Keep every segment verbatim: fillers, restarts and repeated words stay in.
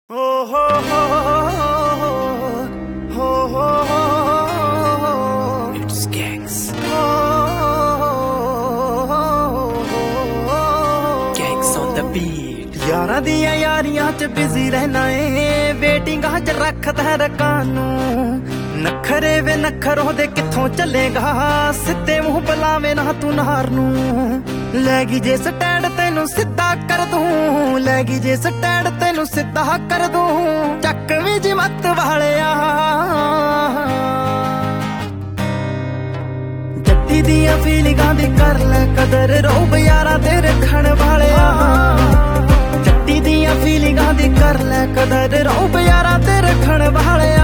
हो हो हो हो हो हो It's Gangs Gangs on the beat यारां दियां यारियां च बिजी रहना है वेटिंगां च रखदा रकां नूं नखरे वे नखरों दे कित्थों चलेगा सिद्धे मुंह बुलावे ना तू नार नूं लैगी जे स्टैंड तेनू सिद्धा कर दूं लैगी जे स्टैंड तेनू सिद्धा कर दूं चक वी जी मत वालिया जट्टी दियां फीलिंगां दी कर ले कदर रोब यारा ते रखण वालिया जट्टी दियां फीलिंगां दी कर ले कदर रोब यारा ते रखण वालिया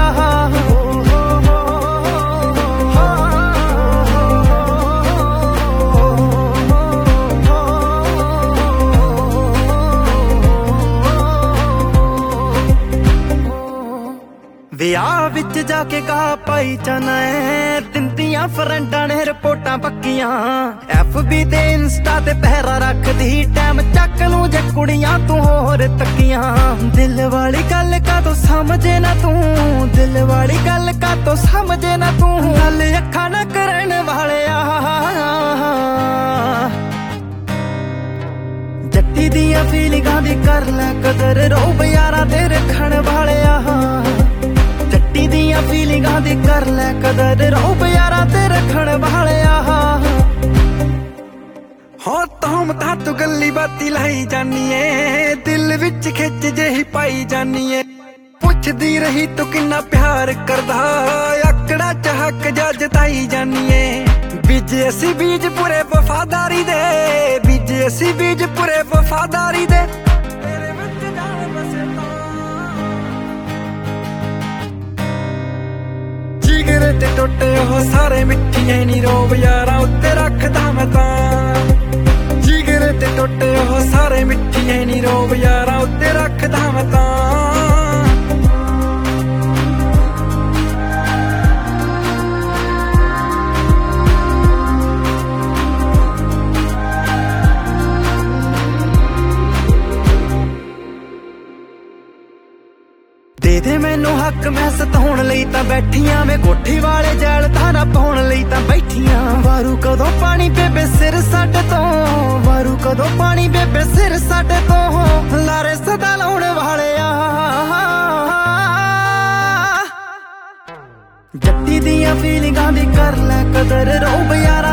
ਵਿਆਹ ਵਿੱਚ ਜਾ ਕੇ ਗਾ ਪਾਈ ਜਾਣਾ ਐ ਤਿੰਤੀਆਂ ਫਰੈਂਡਾਂ ਨੇ ਰਿਪੋਰਟਾਂ ਪੱਕੀਆਂ ਐਫ ਬੀ ਤੇ ਇੰਸਟਾ ਤੇ ਪਹਿਰਾ ਰੱਖਦੀ ਟਾਈਮ ਚੱਕ ਨੂੰ ਜੇ ਕੁੜੀਆਂ ਤੂੰ ਹੋਰ ਤੱਕੀਆਂ ਦਿਲ ਵਾਲੀ ਗੱਲ ਕਾ ਤੂੰ ਸਮਝੇ ਨਾ ਤੂੰ ਦਿਲ ਵਾਲੀ ਗੱਲ ਕਾ ਤੂੰ ਸਮਝੇ ਨਾ ਤੂੰ ਗੱਲ ਅੱਖਾਂ ਨਾ ਕਰਨ ਵਾਲਿਆ ਜੱਟੀ ਦੀਆਂ ਫੀਲਿੰਗਾਂ ਦੀ ਕਰ ਲੈ ਕਦਰ ਰੋਬ ਯਾਰਾਂ ਤੇ ਰੱਖਣ ਵਾਲਿਆ ਜੱਟੀ ਦੀਆਂ ਫੀਲਿੰਗਾਂ ਦੀ ਕਰ ਲੈ ਕਦਰ ਰੋਬ ਯਾਰਾਂ ਤੇ ਰੱਖਣ ਵਾਲਿਆ ਹੋ ਤੂੰ ਤਾਂ ਤੂੰ ਗੱਲੀ ਬਾਤੀ ਲਾਈ ਜਾਨੀ ਏ ਦਿਲ ਵਿੱਚ ਖਿੱਚ ਜਿਹੀ ਪਾਈ ਜਾਨੀ ਏ ਪੁੱਛਦੀ ਰਹੀ ਤੂੰ ਕਿੰਨਾ ਪਿਆਰ ਕਰਦਾ ਆਕੜਾ ਚ ਹੱਕ ਜਾ ਜਤਾਈ ਜਾਨੀ ਏ ਬੀਜੇ ਅਸੀਂ ਬੀਜ ਪੂਰੇ ਵਫਾਦਾਰੀ ਦੇ ਬੀਜੇ ਅਸੀਂ ਬੀਜ ਪੂਰੇ ਵਫਾਦਾਰੀ ਦੇ ਜਿਗਰੇ ਤੇ ਟੁੱਟੇ ਉਹ ਸਾਰੇ ਮਿੱਠੀਏ ਨੀ ਰੋਬ ਯਾਰਾਂ ਉੱਤੇ ਰੱਖਦਾ ਮੈਂ ਤਾਂ ਜਿਗਰੇ ਤੇ ਟੁੱਟੇ ਉਹ ਸਾਰੇ ਮਿੱਠੀਏ ਨੀ ਰੋਬ ਯਾਰਾਂ ਉੱਤੇ ਰੱਖਦਾ ਮੈਂ ਤਾਂ ਦੇ ਦੇ ਮੈਨੂੰ ਹੱਕ ਮੈਂ ਸਤਾਉਣ ਲਈ ਤਾਂ ਬੈਠੀਆਂ ਮੈਂ ਕੋਠੀ ਵਾਲੇ ਜੈਲ ਧਾਰਾ ਪਾਉਣ ਲਈ ਤਾਂ ਬੈਠੀਆਂ ਵਾਰੂ ਕਦੋਂ ਪਾਣੀ ਬੇਬੇ ਸਿਰ ਸਾਡੇ ਤੋਂ ਵਾਰੂ ਕਦੋਂ ਪਾਣੀ ਬੇਬੇ ਸਿਰ ਸਾਡੇ ਤੋਂ ਲਾਰੇ ਸਦਾ ਲਾਉਣ ਵਾਲਿਆ ਜੱਟੀ ਦੀਆਂ ਫੀਲਿੰਗਾਂ ਦੀ ਕਰ ਲੈ ਕਦਰ ਰੋਬ ਯਾਰ